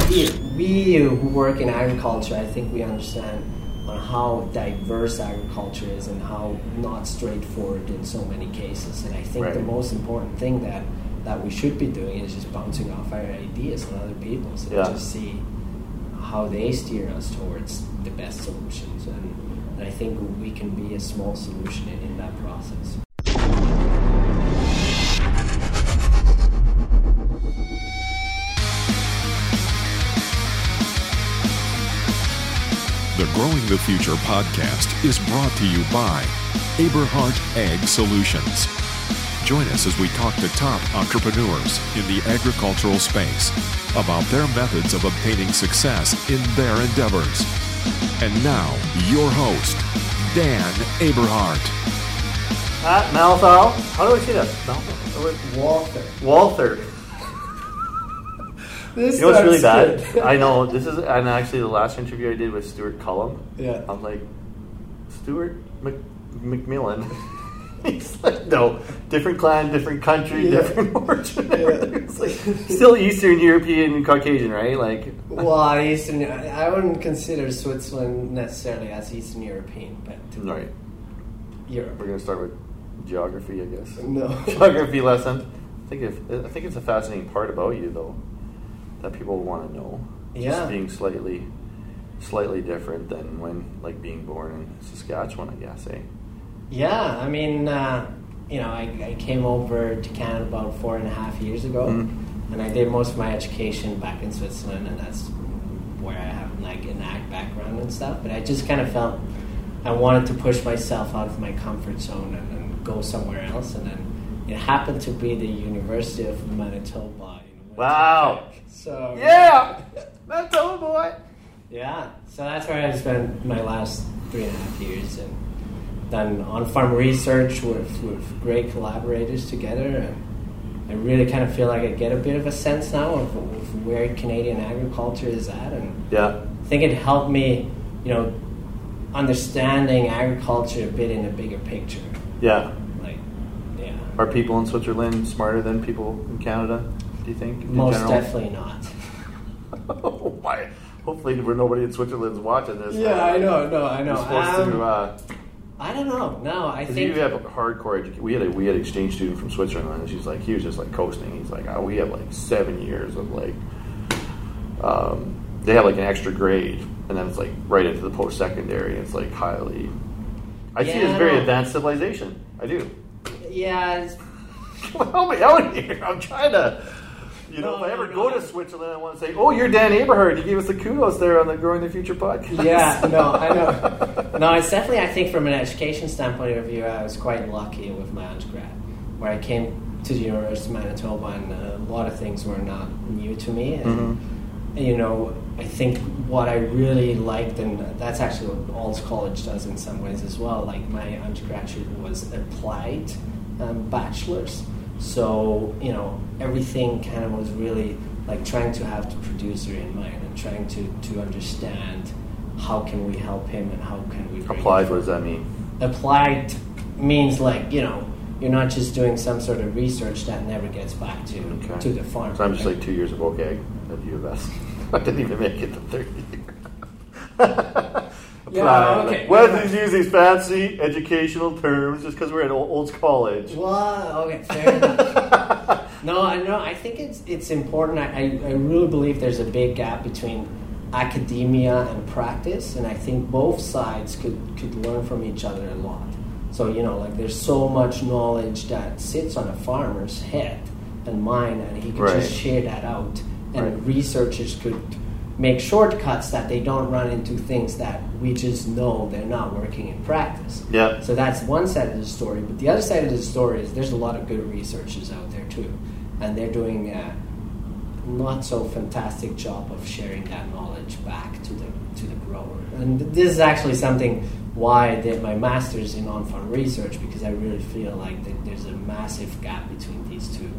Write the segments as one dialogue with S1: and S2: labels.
S1: we who work in agriculture, I think we understand on how diverse agriculture is and how not straightforward in so many cases. And I think the most important thing that we should be doing is just bouncing off our ideas on other people's and just see how they steer us towards the best solutions. And I think we can be a small solution in that process.
S2: The Growing the Future podcast is brought to you by Eberhard Ag Solutions. Join us as we talk to top entrepreneurs in the agricultural space about their methods of obtaining success in their endeavors. And now, your host, Dan Eberhard.
S3: Malthal. How do I say that? Walther. You know what's really bad? I know, and actually the last interview I did with Stuart Cullum. Yeah. I'm like, Stuart McMillan. He's like, no, different clan, different country, different origin. It's like, still Eastern European and Caucasian, right? Like,
S1: well, Eastern. I wouldn't consider Switzerland necessarily as Eastern European, but
S3: right.
S1: Europe.
S3: We're gonna start with geography, I guess.
S1: No.
S3: Geography lesson. I think it's a fascinating part about you, though, that people want to know.
S1: Yeah.
S3: Just being slightly different than when, like, being born in Saskatchewan, I guess, eh?
S1: Yeah, I mean, I came over to Canada about 4.5 years ago, and I did most of my education back in Switzerland, and that's where I have, like, an ag background and stuff. But I just kind of felt I wanted to push myself out of my comfort zone and go somewhere else, and then it happened to be the University of Manitoba.
S3: Wow.
S1: So
S3: yeah, Manitoba boy.
S1: Yeah, so that's where I spent my last 3.5 years, and done on-farm research with great collaborators together, and I really kind of feel like I get a bit of a sense now of where Canadian agriculture is at, and I think it helped me, understanding agriculture a bit in a bigger picture.
S3: Yeah. Are people in Switzerland smarter than people in Canada, do you think?
S1: Most definitely not.
S3: Oh my. Hopefully nobody in Switzerland's watching this.
S1: Yeah, I know.
S3: You're supposed to...
S1: I don't know. No, I think...
S3: you have hardcore education. We had an exchange student from Switzerland, and he was just like coasting. He's like, we have like 7 years of like... they have like an extra grade, and then it's like right into the post-secondary. It's like highly... I see it as very advanced civilization. I do.
S1: Yeah.
S3: Help me out here. I'm trying to... if I ever go to Switzerland, I want to say, you're Dan Eberhard. You gave us the kudos there on the Growing the Future podcast.
S1: Yeah, no, I know. No, it's definitely, I think from an education standpoint of view, I was quite lucky with my undergrad, where I came to the University of Manitoba, and a lot of things were not new to me. And, I think what I really liked, and that's actually what All's College does in some ways as well, like my undergraduate was applied bachelor's. So, everything kind of was really like trying to have the producer in mind and trying to understand how can we help him and how can we...
S3: Applied, what does that mean?
S1: Applied means like, you're not just doing some sort of research that never gets back to the farm.
S3: So I'm just like 2 years of oak egg at U of S. I didn't even make it the third year.
S1: Yeah, okay.
S3: Why do you use these fancy educational terms just because we're at Olds College?
S1: Well, okay, fair enough. No, I think it's important. I really believe there's a big gap between academia and practice, and I think both sides could learn from each other a lot. So, there's so much knowledge that sits on a farmer's head and mind, and he could just share that out, and researchers could make shortcuts that they don't run into things that we just know they're not working in practice.
S3: Yeah.
S1: So that's one side of the story. But the other side of the story is there's a lot of good researchers out there too. And they're doing a not so fantastic job of sharing that knowledge back to the grower. And this is actually something why I did my master's in on-farm research, because I really feel like there's a massive gap between these two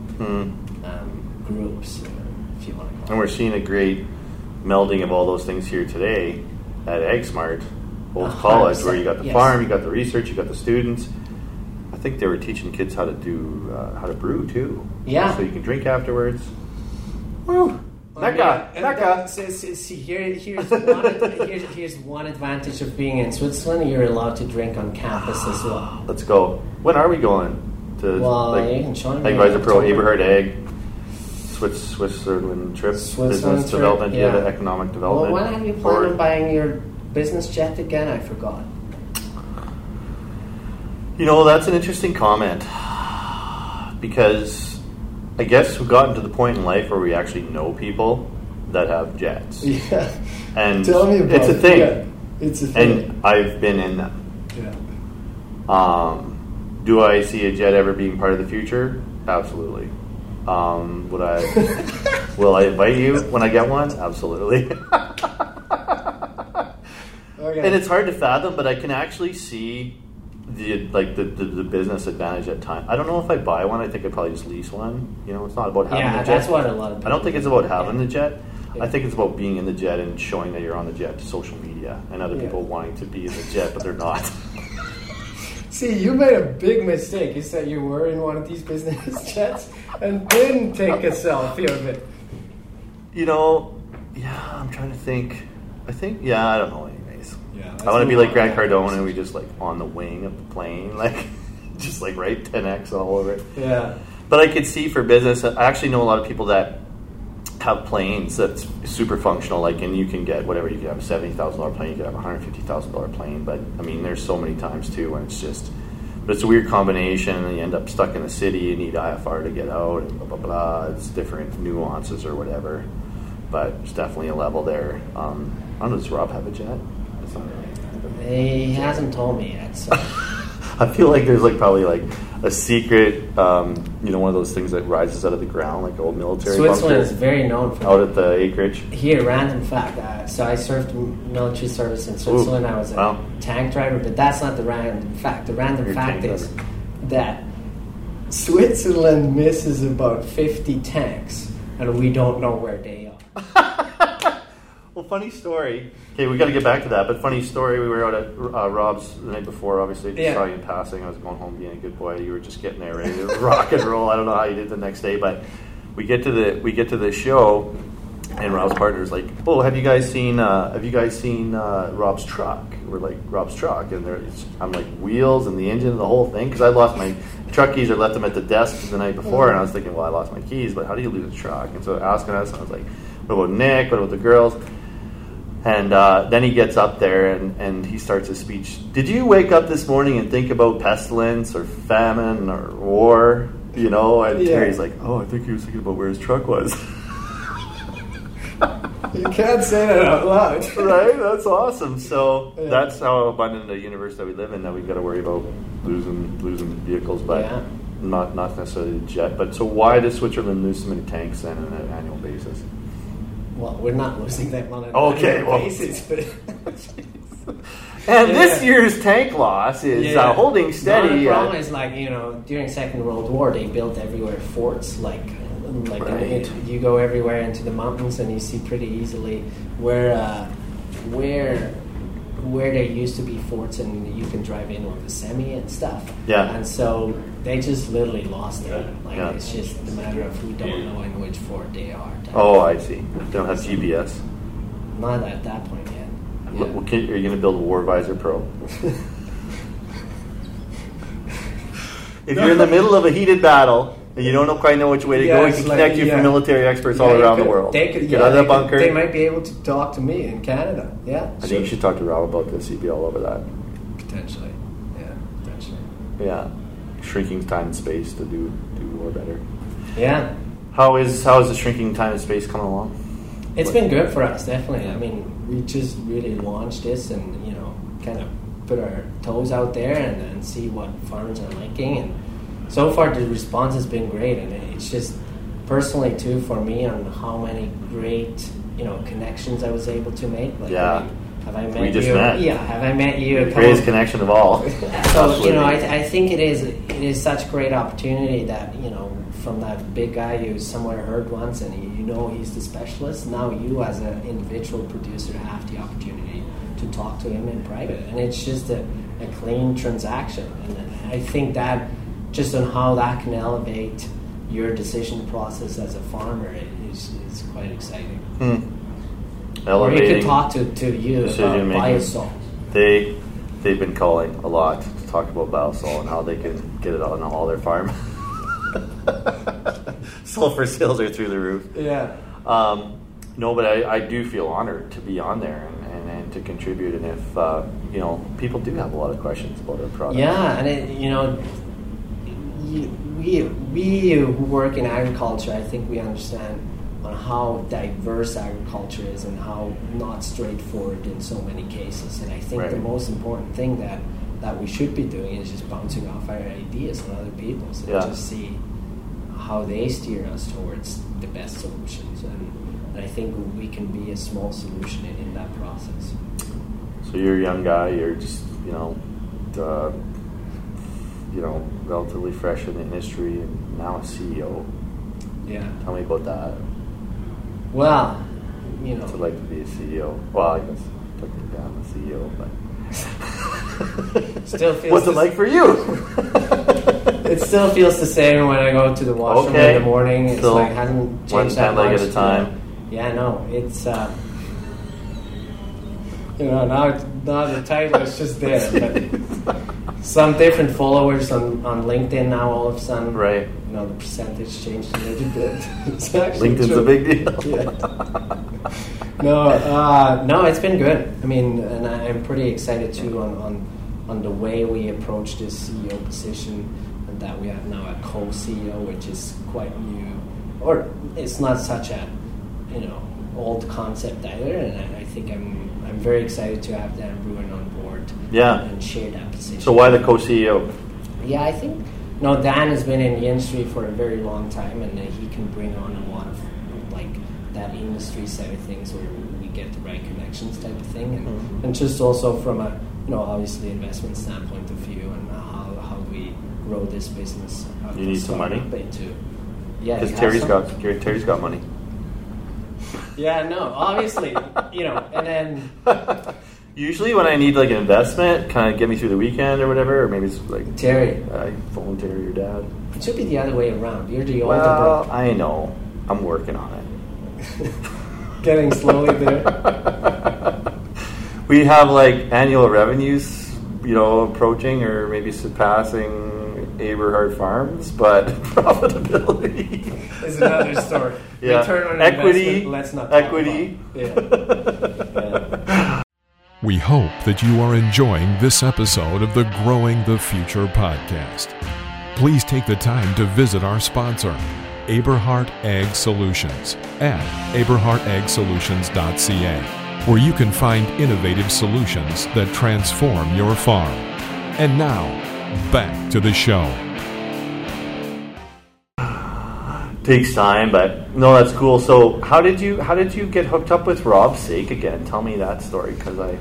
S1: groups, if you want to call it.
S3: And we're seeing a great melding of all those things here today at AgSmart, Olds College, where you got the farm, you got the research, you got the students. I think they were teaching kids how to do how to brew too.
S1: Yeah.
S3: So you can drink afterwards. Woo. Mecca.
S1: See, here's one advantage of being in Switzerland. You're allowed to drink on campus as well.
S3: Let's go. When are we going? To
S1: you can show me.
S3: Weiser Pro, Eberhard Egg, Switzerland trip, business development, the economic development.
S1: Well, when have you planned on buying your business jet again? I forgot.
S3: That's an interesting comment, because I guess we've gotten to the point in life where we actually know people that have jets.
S1: Yeah.
S3: And
S1: tell me about
S3: it's a thing.
S1: Yeah, it's a thing.
S3: And I've been in them.
S1: Yeah.
S3: Do I see a jet ever being part of the future? Absolutely. Will I invite you when I get one? Absolutely.
S1: Okay.
S3: And it's hard to fathom, but I can actually see the business advantage at times. I don't know if I buy one. I think I'd probably just lease one. It's not about having the jet.
S1: That's what a lot of people
S3: I don't think it's about having the jet. Yeah. I think it's about being in the jet and showing that you're on the jet to social media and other people wanting to be in the jet, but they're not.
S1: See, you made a big mistake. You said you were in one of these business jets and didn't take a selfie of it.
S3: I'm trying to think. I don't know anyways.
S1: Yeah,
S3: I want to be like Grant Cardone and we just on the wing of the plane, just right 10X all over it.
S1: Yeah.
S3: But I could see for business, I actually know a lot of people that have planes that's super functional, and you can get whatever. You can have a $70,000 plane, you can have a $150,000 plane, but there's so many times too when it's a weird combination, and you end up stuck in the city, you need IFR to get out, and blah blah blah. It's different nuances or whatever, but there's definitely a level there. I don't know, does Rob have a jet?
S1: He hasn't told me yet, so
S3: I feel like there's probably a secret, one of those things that rises out of the ground, like old military.
S1: Switzerland is very known for
S3: out at the acreage.
S1: Here, random fact. So I served military service in Switzerland. I was a tank driver, but that's not the random fact. The random fact is that Switzerland misses about 50 tanks, and we don't know where they are.
S3: Well, funny story. Okay, we got to get back to that, but funny story. We were out at Rob's the night before, obviously. Just saw you in passing. I was going home being a good boy. You were just getting there ready to rock and roll. I don't know how you did the next day, but we get to the show, and Rob's partner's like, "Oh, have you guys seen Rob's truck?" We're like, "Rob's truck," and I'm like, wheels and the engine and the whole thing, because I lost my truck keys or left them at the desk the night before, and I was thinking, well, I lost my keys, but how do you lose a truck? And so asking us, and I was like, what about Nick? What about the girls? And then he gets up there and he starts his speech. Did you wake up this morning and think about pestilence or famine or war? And Terry's like, oh, I think he was thinking about where his truck was.
S1: You can't say that out loud.
S3: Right? That's awesome. So that's how abundant a universe that we live in, that we've got to worry about losing vehicles, but not necessarily the jet. But so why does Switzerland lose so many tanks then on an annual basis?
S1: Well, we're not losing them on an annual basis, but
S3: and this year's tank loss is holding steady.
S1: No, the problem is, during Second World War, they built everywhere forts, you go everywhere into the mountains, and you see pretty easily where there used to be forts, and you can drive in with a semi and stuff.
S3: Yeah.
S1: And so they just literally lost it. It's just a matter of we don't know in which fort they are.
S3: Oh, I see. They don't have GPS.
S1: Not at that point yet.
S3: Yeah. Well, are you going to build a War Visor Pro? If you're in the middle of a heated battle and you don't quite know which way to go, we can connect you from military experts all around the world.
S1: They could
S3: get out of the bunker.
S1: They might be able to talk to me in Canada. Yeah.
S3: I think you should talk to Rob about this. He'd be all over that.
S1: Potentially. Yeah, potentially.
S3: Yeah. Shrinking time and space to do war better.
S1: Yeah.
S3: How is the shrinking time and space coming along?
S1: It's been good for us, definitely. I mean, we just really launched this and, kind of put our toes out there and see what farmers are liking. And so far, the response has been great. And it's just personally, too, for me on how many great, connections I was able to make. Have I met you? Yeah, have I met you?
S3: The greatest connection of all.
S1: So, I think it is such a great opportunity that, from that big guy you somewhere heard once and he's the specialist, now you as an individual producer have the opportunity to talk to him in private. And it's just a clean transaction. And I think that just on how that can elevate your decision process as a farmer is quite exciting.
S3: Or
S1: he could talk to you about Biosol.
S3: They've been calling a lot to talk about Biosol and how they can get it on all their farm. Sulfur sales are through the roof.
S1: Yeah.
S3: No, but I do feel honored to be on there and to contribute. And if people do have a lot of questions about our product.
S1: Yeah, and we who work in agriculture, I think we understand on how diverse agriculture is and how not straightforward in so many cases. And I think the most important thing that we should be doing is just bouncing off our ideas on other people's and just see how they steer us towards the best solutions. And I think we can be a small solution in that process.
S3: So you're a young guy, you're just, relatively fresh in the industry and now a CEO.
S1: Yeah.
S3: Tell me about that.
S1: Well,
S3: What's it like to be a CEO? Well, I guess technically I'm a CEO, but
S1: still feels
S3: what's it like for you?
S1: It still feels the same when I go to the washroom in the morning. It's
S3: still
S1: hasn't changed that much.
S3: One leg at a time.
S1: Yeah, no, it's now the title is just there, but some different followers on LinkedIn now all of a sudden.
S3: Right.
S1: The percentage changed a little bit. It's
S3: LinkedIn's
S1: true.
S3: a big deal.
S1: Yeah. No, it's been good. I mean, and I'm pretty excited too on the way we approach this CEO position, and that we have now a co-CEO, which is quite new, or it's not such a old concept either. And I think I'm very excited to have Dan Bruin on board.
S3: Yeah.
S1: And share that position.
S3: So why the co-CEO?
S1: Yeah, I think Dan has been in the industry for a very long time, and he can bring on a lot of that industry side of things where we get the right connections type of thing, and just also from a obviously investment standpoint of view, and how we grow this business.
S3: You need some money.
S1: Because
S3: Terry's got money.
S1: Yeah, no, obviously, and then.
S3: Usually when I need an investment, kind of get me through the weekend or whatever, or maybe it's
S1: Terry.
S3: I phone Terry, your dad.
S1: It should be the other way around. You're the older
S3: brother.
S1: brother.
S3: I know. I'm working on it.
S1: Getting slowly there.
S3: We have annual revenues, approaching or maybe surpassing Aberhart Farms, but profitability
S1: is another story.
S3: Yeah.
S1: Return on
S3: equity.
S1: Let's not talk
S3: equity.
S1: About. Yeah.
S2: We hope that you are enjoying this episode of the Growing the Future podcast. Please take the time to visit our sponsor, Aberhart Ag Solutions, at aberhartaggsolutions.ca, where you can find innovative solutions that transform your farm. And now, back to the show.
S3: Takes time, but no, that's cool. So, how did you get hooked up with Rob Sake again? Tell me that story,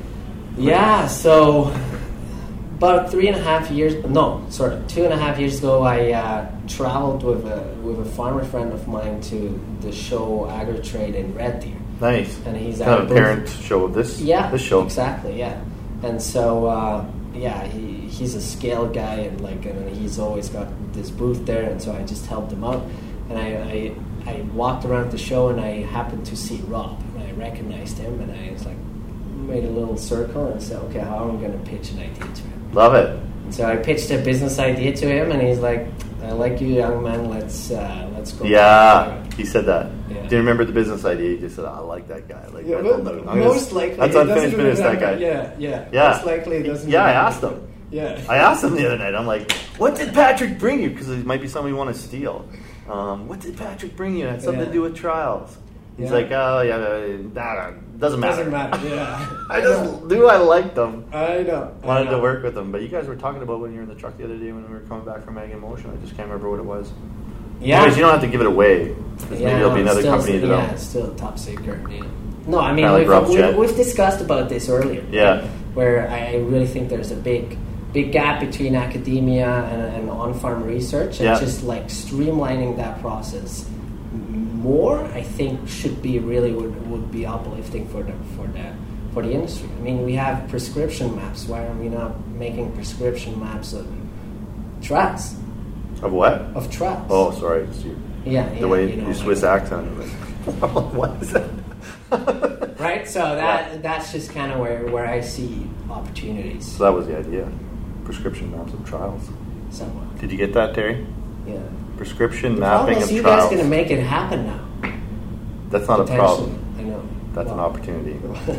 S1: So about 2.5 years ago, I traveled with a farmer friend of mine to the show AgriTrade in Red Deer.
S3: Nice.
S1: And he's
S3: kind of a parent show of this.
S1: Yeah,
S3: this show.
S1: Exactly. Yeah, and so he's a scale guy, and he's always got this booth there, and so I just helped him out. And I walked around the show, and I happened to see Rob, and I recognized him, and I was made a little circle and said, okay, how am I going to pitch an idea to him?
S3: Love it.
S1: And so I pitched a business idea to him, and he's like, I like you, young man, let's go.
S3: Yeah, he said that.
S1: Yeah.
S3: Do you remember the business idea? He just said, I like that guy.
S1: Most likely.
S3: That's unfinished business, that guy.
S1: Yeah.
S3: Most
S1: likely it doesn't.
S3: Yeah, I asked him.
S1: Yeah.
S3: I asked him the other night, I'm like, what did Patrick bring you? Because it might be something we want to steal. What did Patrick bring you? It had something to do with trials. He's like, oh, yeah, doesn't matter.
S1: Doesn't matter, yeah.
S3: I liked them.
S1: I know.
S3: Wanted to work with them. But you guys were talking about when you were in the truck the other day when we were coming back from Ag in Motion. I just can't remember what it was.
S1: Yeah.
S3: Anyways, you don't have to give it away. Maybe there'll be another company to develop.
S1: Yeah, it's still top secret. Yeah. No, I mean, we've discussed about this earlier.
S3: Yeah.
S1: Where I really think there's a big gap between academia and on-farm research, and just streamlining that process more, I think, should be really would be uplifting for the industry. I mean, we have prescription maps. Why are we not making prescription maps of trials?
S3: Of what?
S1: Of trials.
S3: Oh, sorry.
S1: The
S3: way your Swiss accent. What is that?
S1: Right? So that's just kind of where I see opportunities.
S3: So that was the idea. Prescription maps of trials.
S1: Somewhat.
S3: Did you get that, Terry?
S1: Yeah.
S3: Prescription
S1: the
S3: mapping of
S1: is you
S3: trials.
S1: guys going to make it happen now.
S3: That's not a problem.
S1: I know.
S3: That's an opportunity.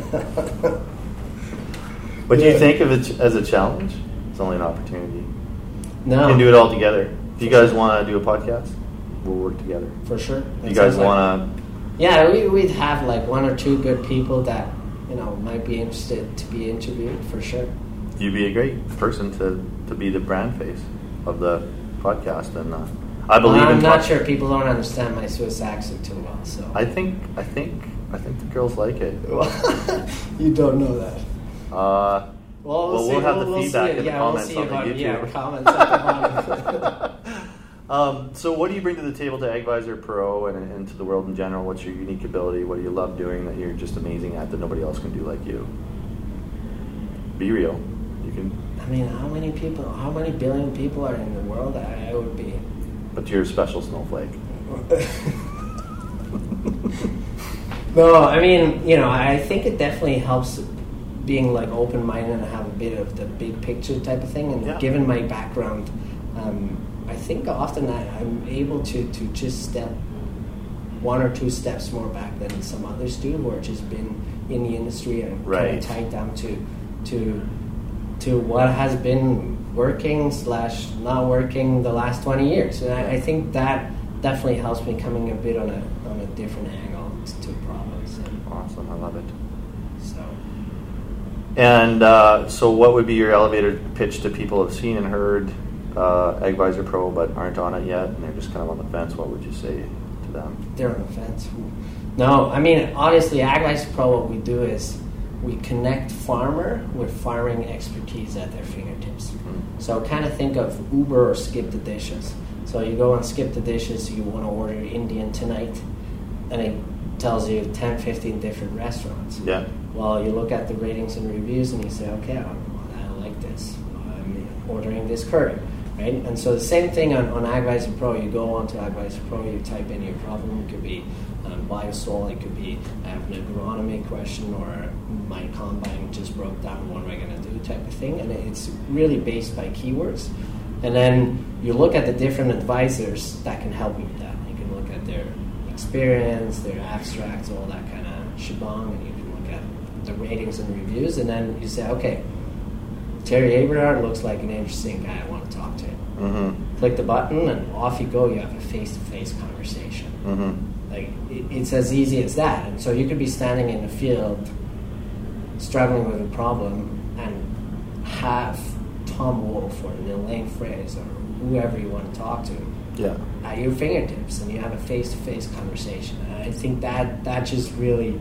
S3: But do you think of it as a challenge? It's only an opportunity.
S1: No.
S3: You can do it all together. If you guys want to do a podcast, we'll work together.
S1: For sure.
S3: You guys want to...
S1: Yeah, we'd have like one or two good people that, might be interested to be interviewed, for sure.
S3: You'd be a great person to be the brand face of the podcast. And I believe
S1: I'm not sure people don't understand my Swiss accent too well, so...
S3: I think the girls like it.
S1: You don't know that.
S3: We'll have the feedback in the comments on the YouTube.
S1: Yeah, comments at the bottom.
S3: So what do you bring to the table to AgVisor Pro and to the world in general? What's your unique ability? What do you love doing that you're just amazing at that nobody else can do like you? Be real. You can.
S1: I mean, how many billion people are in the world? I would be.
S3: But you're a special snowflake.
S1: No, I mean, I think it definitely helps being like open-minded and have a bit of the big picture type of thing. And given my background, I think often I'm able to just step one or two steps more back than some others do, who are just been in the industry and kind of tied down to what has been working / not working the last 20 years. And I think that definitely helps me coming a bit on a different angle to problems.
S3: Awesome, I love it.
S1: So.
S3: And so what would be your elevator pitch to people who have seen and heard AgVisor Pro but aren't on it yet, and they're just kind of on the fence? What would you say to them?
S1: They're on the fence. No, I mean, honestly, AgVisor Pro, what we do is we connect farmer with farming expertise at their fingertips. Mm-hmm. So kind of think of Uber or Skip the Dishes. So you go on Skip the Dishes, you want to order Indian tonight, and it tells you 10, 15 different restaurants.
S3: Yeah.
S1: Well, you look at the ratings and reviews and you say, okay, I like this. I'm ordering this curry, right? And so the same thing on AgVisor Pro. You go onto AgVisor Pro, you type in your problem. It could be biosol, it could be I have an agronomy question, or my combine just broke down, what am I going to do type of thing. And it's really based by keywords. And then you look at the different advisors that can help you with that. You can look at their experience, their abstracts, all that kind of shebang, and you can look at the ratings and reviews, and then you say, okay, Terry Aberhart looks like an interesting guy, I want to talk to him. Mm-hmm. Click the button, and off you go. You have a face-to-face conversation. Mm-hmm. Like it's as easy as that. And so you could be standing in the field, struggling with a problem, and have Tom Wolfe or Elaine Fraser or whoever you want to talk to at your fingertips, and you have a face-to-face conversation. And I think that just really,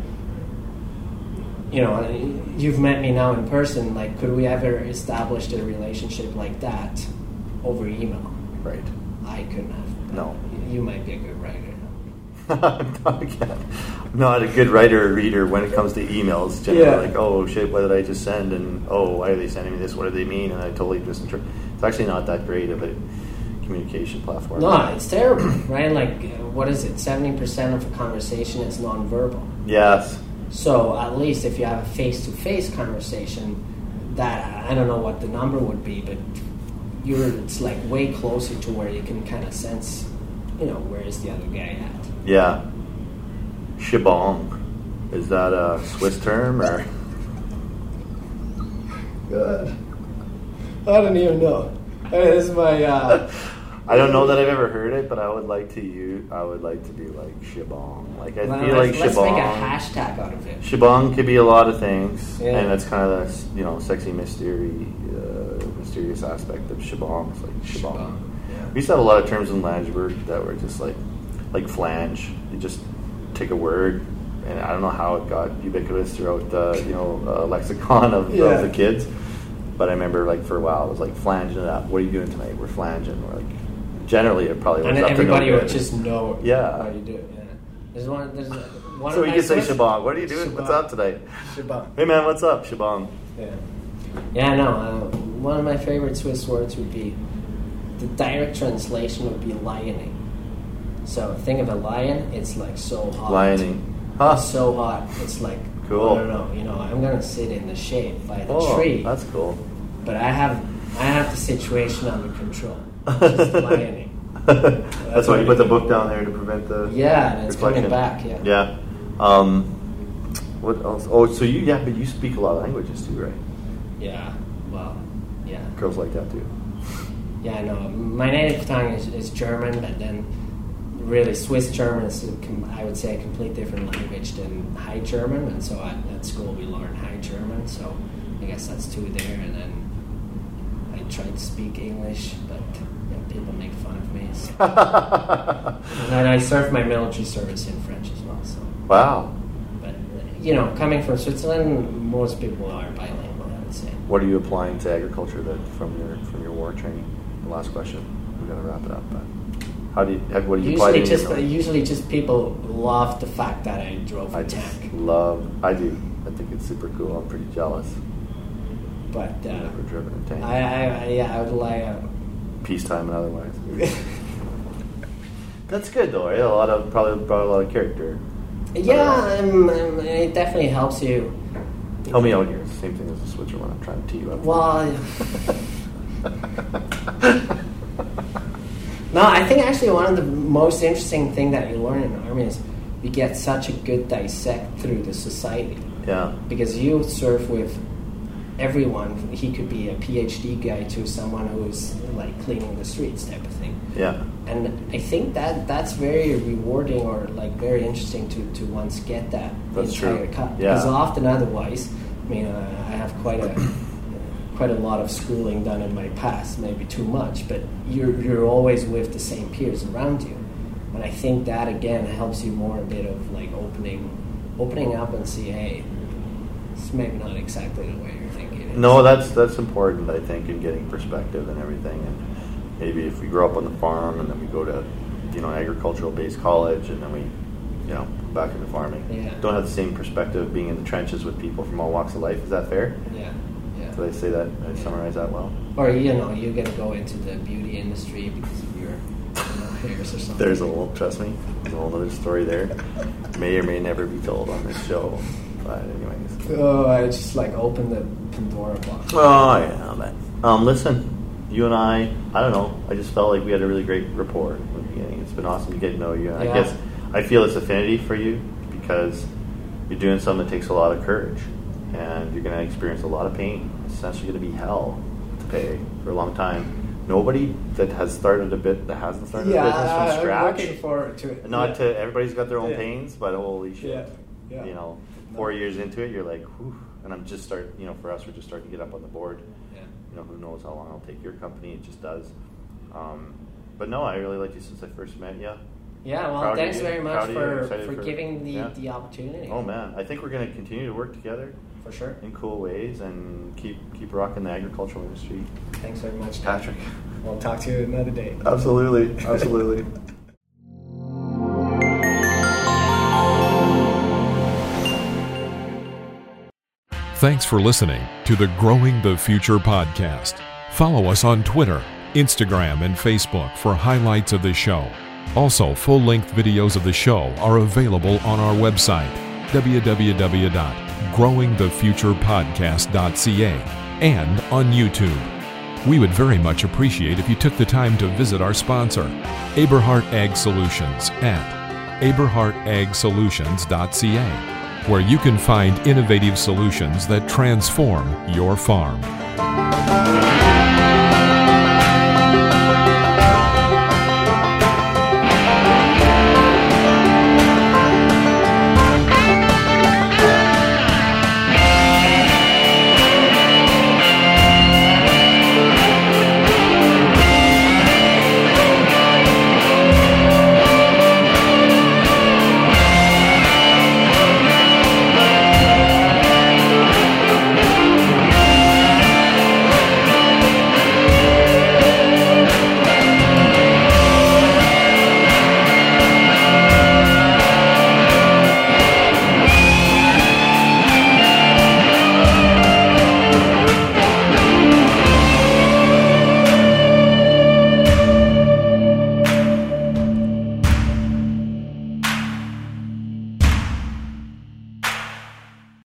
S1: you've met me now in person. Like, could we ever establish a relationship like that over email?
S3: Right.
S1: I couldn't have.
S3: No.
S1: You might be a good writer.
S3: I'm not a good writer or reader when it comes to emails. Generally, like, oh shit, what did I just send? And oh, why are they sending me this? What do they mean? And I totally misinterpret. It's actually not that great of a communication platform.
S1: No, it's terrible, right? Like, what is it? 70% of a conversation is nonverbal.
S3: Yes.
S1: So at least if you have a face-to-face conversation, that I don't know what the number would be, but it's like way closer to where you can kind of sense, where is the other guy at?
S3: Yeah. Shebang. Is that a Swiss term or?
S1: God. I don't even know. This is my.
S3: I don't know that I've ever heard it, but I would like to be like shebang. Like I feel like
S1: let's
S3: shebang.
S1: Make a hashtag out of it.
S3: Shebang could be a lot of things, and that's kind of the sexy mysterious aspect of shebang. It's like shebang. Yeah. We used to have a lot of terms in Langeberg that were just like flange. You just take a word, and I don't know how it got ubiquitous throughout the lexicon of the kids. But I remember, like, for a while, it was like flanging it up. What are you doing tonight? We're flanging. We're like, generally, it probably was
S1: and
S3: up to no
S1: everybody
S3: good.
S1: would just know how you do it. Yeah. There's one
S3: so you can say shebang. What are you doing? Shebang. What's up tonight?
S1: Shebang.
S3: Hey man, what's up? Shebang.
S1: Yeah. No. One of my favorite Swiss words would be, the direct translation would be lioning. So think of a lion, it's like so hot.
S3: Lioning. Huh.
S1: It's so hot. It's like,
S3: cool.
S1: I don't know, you know, I'm going to sit in the shade by the tree.
S3: That's cool.
S1: But I have the situation under control. Just lioning.
S3: That's why you put the book down there to prevent the
S1: and it's
S3: reflection.
S1: coming back, yeah.
S3: Yeah. What else? Oh, so but you speak a lot of languages too, right?
S1: Yeah, well, yeah.
S3: Girls like that too.
S1: Yeah, I know. My native tongue is German, but then really Swiss German is, I would say, a complete different language than High German, and so at school we learned High German, so I guess that's two there, and then I tried to speak English, but people make fun of me. So. And I served my military service in French as well. So.
S3: Wow.
S1: But, you know, coming from Switzerland, most people are bilingual, I would say.
S3: What are you applying to agriculture from your war training? The last question. We're going to wrap it up. But what do you apply to?
S1: Usually just people love the fact that I drove a tank.
S3: I do. I think it's super cool. I'm pretty jealous.
S1: But
S3: I've never driven a tank.
S1: I would like
S3: peacetime and otherwise. That's good though, right? Probably brought a lot of character.
S1: Yeah, it definitely helps you.
S3: Help me out here. It's the same thing as the Switzerland. I'm trying to tee you up.
S1: Well, no, I think actually one of the most interesting thing that you learn in the army is you get such a good dissect through the society.
S3: Yeah.
S1: Because you serve with everyone. He could be a PhD guy to someone who's like cleaning the streets type of thing.
S3: Yeah.
S1: And I think that's very rewarding or like very interesting to once get that entire cut.
S3: Yeah.
S1: Because often otherwise, I mean, I have quite a lot of schooling done in my past, maybe too much, but you're always with the same peers around you. And I think that again helps you more a bit of like opening up and see, hey, it's maybe not exactly the way you're thinking.
S3: No, that's important, I think, in getting perspective and everything. And maybe if we grow up on the farm and then we go to, agricultural-based college and then we, go back into farming.
S1: Yeah.
S3: Don't have the same perspective of being in the trenches with people from all walks of life. Is that fair?
S1: Yeah. Yeah.
S3: Did I say that? Did I summarize that well?
S1: Or, you get to go into the beauty industry because of your hairs or something.
S3: Trust me, there's a whole other story there. May or may never be told on this show. But anyways.
S1: Oh, I just opened the Pandora box.
S3: Oh, yeah. But, listen, you and I don't know, I just felt like we had a really great rapport in the beginning. It's been awesome to get to know you. And I guess I feel it's affinity for you because you're doing something that takes a lot of courage. And you're going to experience a lot of pain. It's essentially going to be hell to pay for a long time. Nobody that hasn't started a business from scratch.
S1: I'm looking forward to it.
S3: To everybody's got their own pains, but holy shit.
S1: Yeah.
S3: 4 years into it, you're like, whew. And I'm just for us, we're just starting to get up on the board. Yeah. Who knows how long it'll take your company? It just does. But no, I really liked you since I first met you.
S1: Yeah, well, thanks very much for giving the opportunity.
S3: Oh man, I think we're going to continue to work together.
S1: For sure. In
S3: cool ways and keep rocking the agricultural industry.
S1: Thanks very much,
S3: Patrick.
S1: We'll talk to you another day.
S3: Absolutely.
S2: Thanks for listening to the Growing the Future podcast. Follow us on Twitter, Instagram, and Facebook for highlights of the show. Also, full-length videos of the show are available on our website, www.growingthefuturepodcast.ca, and on YouTube. We would very much appreciate if you took the time to visit our sponsor, Aberhart Ag Solutions, at aberhartagsolutions.ca, where you can find innovative solutions that transform your farm.